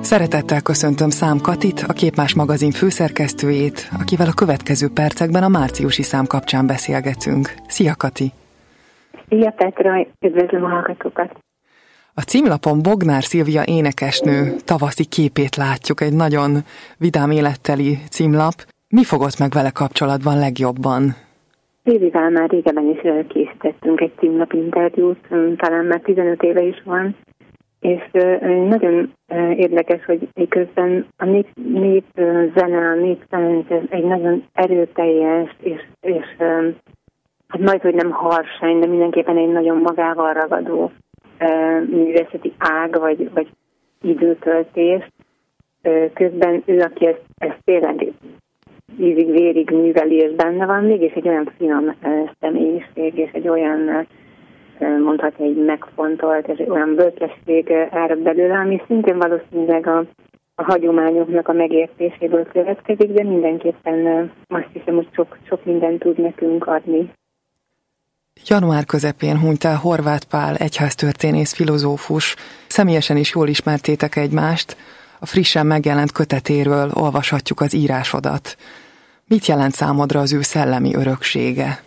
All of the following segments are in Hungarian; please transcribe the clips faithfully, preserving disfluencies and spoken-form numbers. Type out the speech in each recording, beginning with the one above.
Szeretettel köszöntöm Szám Katit, a Képmás magazin főszerkesztőjét, akivel a következő percekben a márciusi szám kapcsán beszélgetünk. Szia, Kati! Szia, Petra! Üdvözlöm a hallgatókat! A címlapon Bognár Szilvia énekesnő tavaszi képét látjuk, egy nagyon vidám életteli címlap. Mi fogott meg vele kapcsolatban legjobban? Szilvivel már régebben is készítettünk egy címlapinterjút, talán már tizenöt éve is van, és nagyon érdekes, hogy miközben a nép, nép zene, a néptánc egy nagyon erőteljes, és, és hát majd, hogy nem harsány, de mindenképpen egy nagyon magával ragadó művészeti ág, vagy, vagy időtöltés. Közben ő, aki ezt, ezt tényleg ízig-vérig műveli, és benne van, mégis egy olyan finom személyiség, és egy olyan, mondhatni, egy megfontolt, és egy olyan bölcsesség árad belőle, ami szintén valószínűleg a, a hagyományoknak a megértéséből következik, de mindenképpen azt hiszem, hogy sok, sok mindent tud nekünk adni. Január közepén hunyt el Horváth Pál egyháztörténész filozófus. Személyesen is jól ismertétek egymást. A frissen megjelent kötetéről olvashatjuk az írásodat. Mit jelent számodra az ő szellemi öröksége?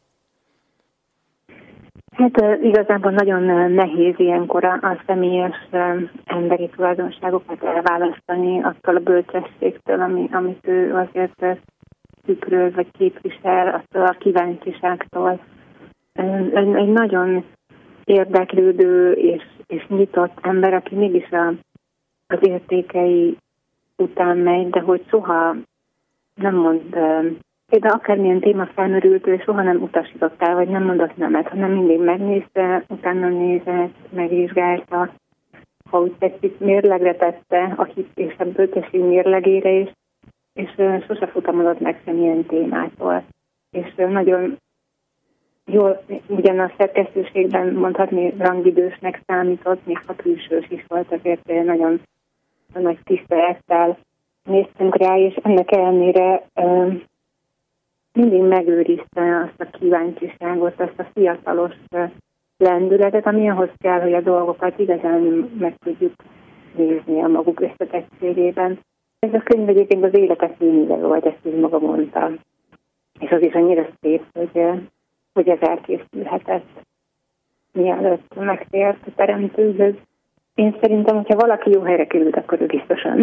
Hát igazából nagyon nehéz ilyenkor a személyes emberi tulajdonságokat elválasztani attól a bölcsességtől, ami, amit ő azért tükröz vagy képvisel, attól a kíváncsiságtól. Egy nagyon érdeklődő és, és nyitott ember, aki mégis a, az értékei után megy, de hogy soha nem mond, például akármilyen téma felmerült, ő soha nem utasított el, vagy nem mondott nemet, hanem mindig megnézte, utána nézett, megvizsgálta, ha úgy tetszik, mérlegre tette a hit és a bölcsesség mérlegére is, és sose futamodott meg semmilyen témától. És nagyon jól, ugyan a szerkesztőségben mondhatni rangidősnek számított, még ha külsős is volt, azért nagyon nagy tisztelettel néztünk rá, és ennek ellenére uh, mindig megőrizte azt a kíváncsiságot, azt a fiatalos uh, lendületet, ami ahhoz kell, hogy a dolgokat igazán meg tudjuk nézni a maguk összetettségében. Ez a könyv egyébként az életek fényébe volt, ezt így maga mondta. És az is annyira szép, hogy, uh, hogy ez elkészülhetett, mielőtt megtért a teremtőhöz. Én szerintem, hogyha valaki jó helyre került, akkor ő biztosan.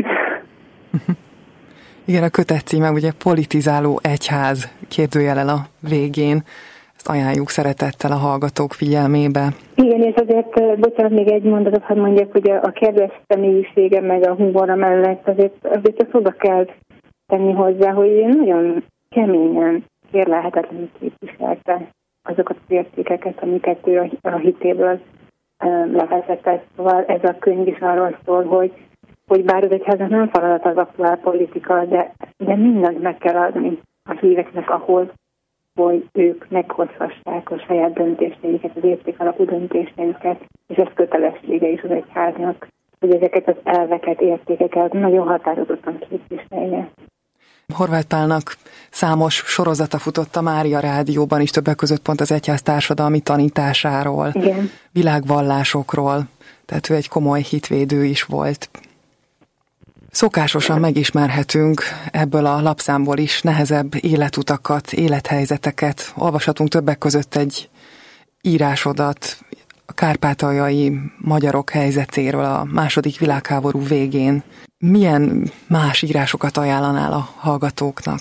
Igen, a kötet címe ugye politizáló egyház, kérdőjellel a végén. Ezt ajánljuk szeretettel a hallgatók figyelmébe. Igen, és azért, bocsánat, még egy mondatot, hadd mondjak, hogy a kedves személyisége meg a humora mellett azért, azért azt oda kell tenni hozzá, hogy nagyon keményen, kérlelhetetlenül képviselte azokat az értékeket, amiket ő a hitéből levezetett. Szóval ez a könyv is arról szól, hogy, hogy bár az egyháznak nem feladat az aktuál politika, de, de mindent meg kell adni a híveknek ahhoz, hogy ők meghozhassák a saját döntéseiket, az értékalapú döntéseiket, és ez kötelessége is az egyháznak, hogy ezeket az elveket, értékeket nagyon határozottan képviselje. Horváth Pálnak számos sorozata futott a Mária Rádióban is, többek között pont az egyház társadalmi tanításáról, igen, világvallásokról, tehát ő egy komoly hitvédő is volt. Szokásosan megismerhetünk ebből a lapszámból is nehezebb életutakat, élethelyzeteket. Olvashatunk többek között egy írásodat a kárpátaljai magyarok helyzetéről a második világháború végén. Milyen más írásokat ajánlanál a hallgatóknak?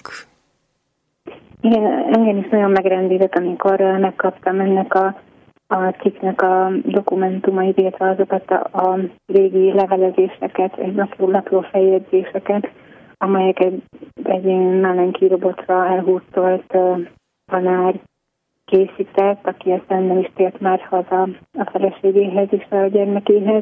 Igen, engem is nagyon megrendített, amikor megkaptam ennek a, a cikknek a dokumentumait, illetve azokat a, a régi levelezéseket, egy napló, napló feljegyzéseket, amelyeket egy Málenki robotra elhúztolt tanár készített, aki aztán nem is tért már haza a feleségéhez és a gyermekéhez.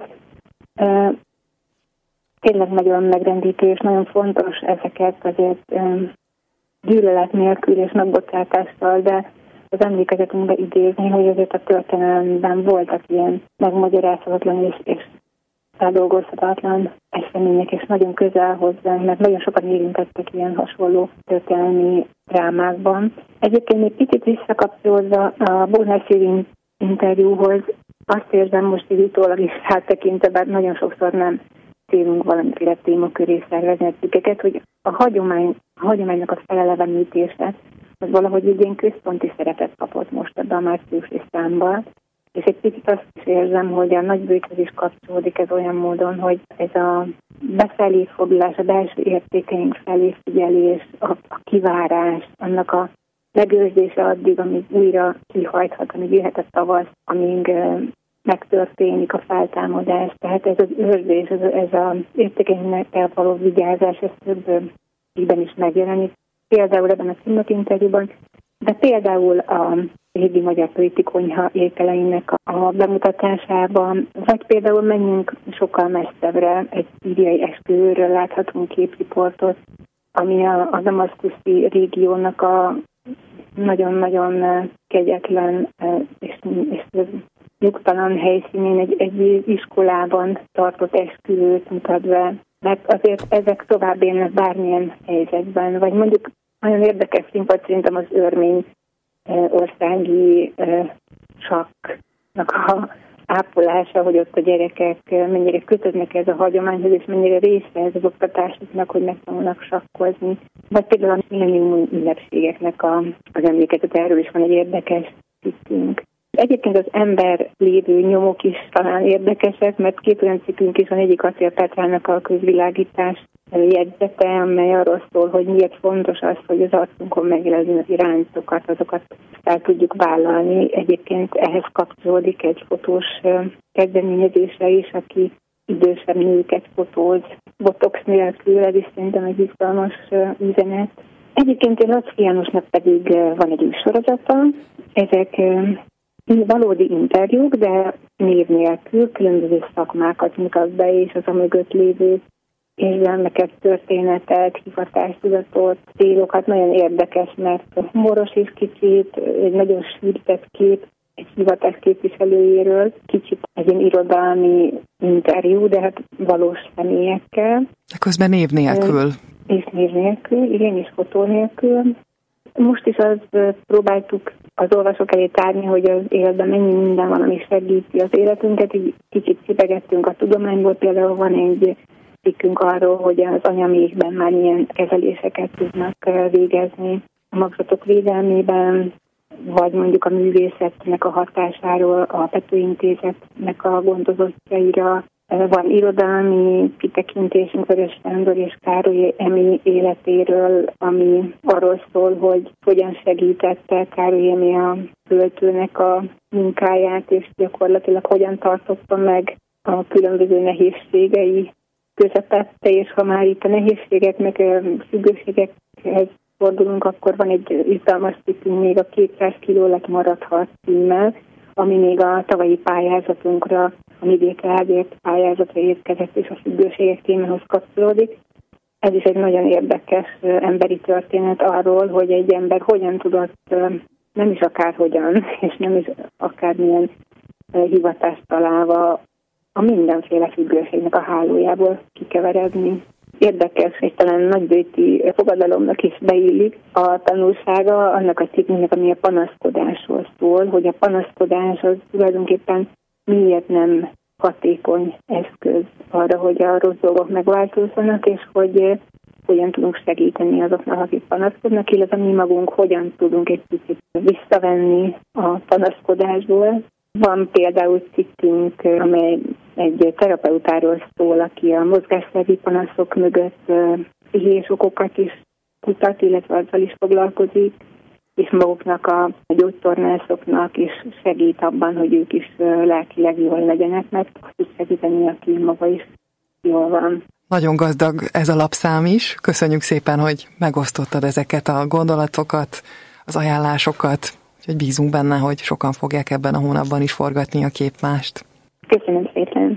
Tényleg nagyon megrendítő és nagyon fontos ezeket azért gyűlölet nélkül és megbocsátással, de az emlékezetünkbe idézni, hogy azért a történelemben voltak ilyen megmagyarázhatatlan és, és feldolgozhatatlan események, és nagyon közel hozzánk, mert nagyon sokan érintettek ilyen hasonló történelmi drámákban. Egyébként még picit visszakapcsolódva a Bognár Szilvi interjúhoz, azt érzem most így utólag is áttekintve, bár nagyon sokszor nem célunk valamiféle témaköré szervezni a cikkeket, hogy a, hagyomány, a hagyománynak a felelevenítése az valahogy egy ilyen központi szerepet kapott most ebben a márciusi számban. És egy picit azt is érzem, hogy a nagybőjthöz is kapcsolódik ez olyan módon, hogy ez a befelé fordulás, a belső értékeink felé figyelés, a, a kivárás, annak a megőrzése addig, amíg újra kihajthat, amíg jöhet a tavasz, amíg uh, megtörténik a feltámadás. Tehát ez az őrzés, ez, ez az értékeinkkel való vigyázás, ez több ígyben is megjelenik. Például ebben a címlap interjúban, de például a régi magyar politikonyha ételeinek a bemutatásában, vagy például menjünk sokkal messzebbre, egy szíriai esküvőről láthatunk képriportot, ami a, a damaszkuszi régiónak a nagyon-nagyon kegyetlen és, és nyugtalan helyszínén egy, egy iskolában tartott esküvőt mutat be, mert azért ezek tovább élnek bármilyen helyzetben, vagy mondjuk nagyon érdekes színpad szerintem az örmény országi sakknak a ápolása, hogy ott a gyerekek mennyire kötődnek ez a hagyományhoz, és mennyire része ez az oktatásuknak, hogy megtanulnak sakkozni. Vagy például a millennium ünnepségeknek a, az emlékezet, erről is van egy érdekes cikkünk. Egyébként az ember lévő nyomok is talán érdekesek, mert két olyan cikkünk is van, egyik Acél Petrának a közvilágítás jegyzete, amely arról szól, hogy miért fontos az, hogy az arcunkon megjelenő irányzatokat, azokat el tudjuk vállalni. Egyébként ehhez kapcsolódik egy fotós kezdeményezésre is, aki idősebb nőket fotóz, botox nélkül, ez is szerintem egy izgalmas üzenet. Egyébként Laczky Jánosnak pedig van egy műsorozata, ezek valódi interjúk, de név nélkül különböző szakmákat mutat be, és az a mögött lévő érzelmeket, történetet, hivatástudatot, célokat nagyon érdekes, mert humoros is kicsit, egy nagyon sűrített kép egy hivatás képviselőjéről, kicsit egy ilyen irodalmi interjú, de hát valós személyekkel. De közben név nélkül. És név nélkül, igen, és fotó nélkül. Most is azt próbáltuk az olvasók elé tárni, hogy az életben mennyi minden van, ami segíti az életünket, így kicsit cipegettünk a tudományból, például van egy cikkünk arról, hogy az anyamékben már milyen kezeléseket tudnak végezni a magzatok védelmében, vagy mondjuk a művészetnek a hatásáról, a Pető Intézetnek a gondozottjaira. Van irodalmi kitekintésünk Vörös Sándor és Károly Emi életéről, ami arról szól, hogy hogyan segítette Károly Emi a költőnek a munkáját, és gyakorlatilag hogyan tartotta meg a különböző nehézségei közepette, és ha már itt a nehézségeknek, függőségekhez fordulunk, akkor van egy izgalmas cikkünk még a kétszáz kiló lett maradhat címmel, ami még a tavalyi pályázatunkra, a Midék Rádiót pályázatra érkezett, és a függőségek témához kapcsolódik. Ez is egy nagyon érdekes emberi történet arról, hogy egy ember hogyan tudott, nem is akárhogyan, és nem is akármilyen hivatást találva a mindenféle függőségnek a hálójából kikeveredni. Érdekes, és talán nagybőti fogadalomnak is beillik a tanulsága annak a cikknek, ami a panaszkodásról szól, hogy a panaszkodás az tulajdonképpen miért nem hatékony eszköz arra, hogy a rossz dolgok megváltozzanak, és hogy hogyan tudunk segíteni azoknak, akik panaszkodnak, illetve mi magunk hogyan tudunk egy picit visszavenni a panaszkodásból. Van például cikkünk, amely egy terapeutáról szól, aki a mozgásszervi panaszok mögött pszichés okokat is kutat, illetve azzal is foglalkozik, és maguknak a gyógytornászoknak is segít abban, hogy ők is lelkileg jól legyenek, mert azt is segíteni, aki maga is jól van. Nagyon gazdag ez a lapszám is. Köszönjük szépen, hogy megosztottad ezeket a gondolatokat, az ajánlásokat, úgyhogy bízunk benne, hogy sokan fogják ebben a hónapban is forgatni a Képmást. Köszönöm szépen!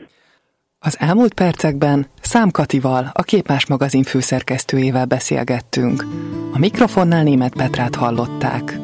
Az elmúlt percekben Szám Katival, a Képmás magazin főszerkesztőjével beszélgettünk. A mikrofonnál Németh Petrát hallották.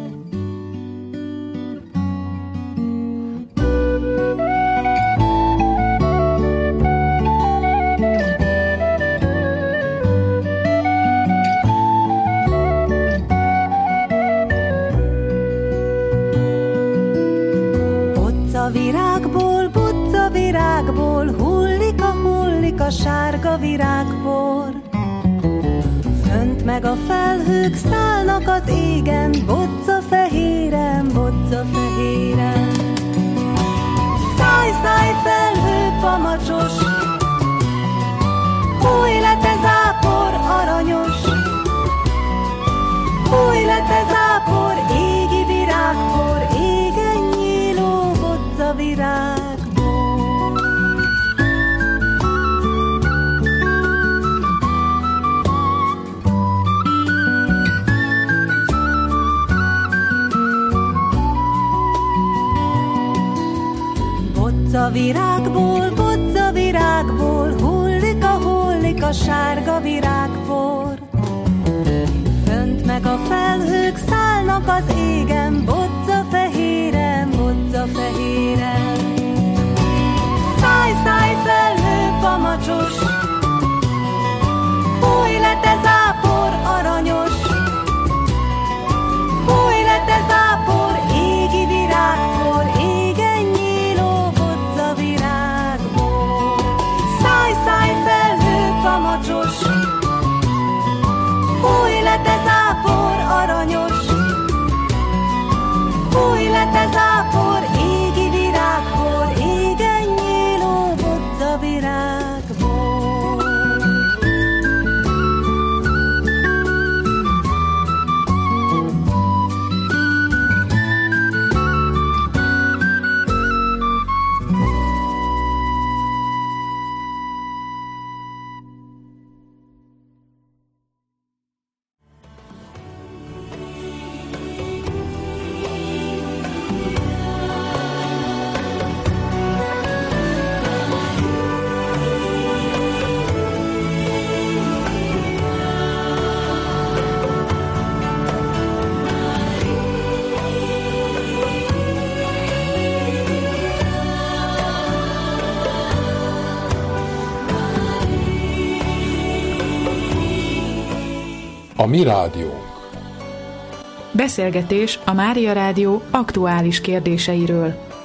Virágból, butca virágból, hullik a hullik a sárga virágpor. Fönt meg a felhők szállnak az égen, bocca fehéren, bocca fehéren. Száj, száj, felhő pamacsos, fújj le te zápor aranyos, fújj le te zápor, égi virágpor, égen nyíló bocca virágpor. Bocca virágból, bocca virágból, hullik a hullik a sárga virágpor. Fönt meg a felhők szállnak az égen, bocca fehéren, bocca fehéren. Száj, száj, felhő pamacsos, fújj le te zápor aranyos, fújj le te zápor, égi virágpor, égen nyíló bocca virágból. Száj, száj, felhő pamacsos, fújj le te zápor aranyos, fújj le te zápor, égi virágpor, égen nyíló bocca virágból. A mi rádiónk. Beszélgetés a Mária Rádió aktuális kérdéseiről.